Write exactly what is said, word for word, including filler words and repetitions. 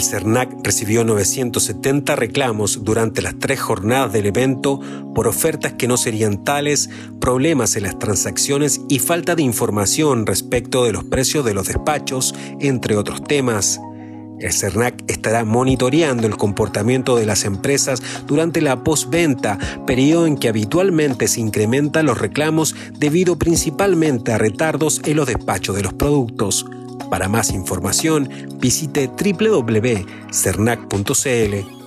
El CERNAC recibió novecientos setenta reclamos durante las tres jornadas del evento por ofertas que no serían tales, problemas en las transacciones y falta de información respecto de los precios de los despachos, entre otros temas. El CERNAC estará monitoreando el comportamiento de las empresas durante la postventa, periodo en que habitualmente se incrementan los reclamos debido principalmente a retardos en los despachos de los productos. Para más información, visite doble u doble u doble u punto cernac punto c l.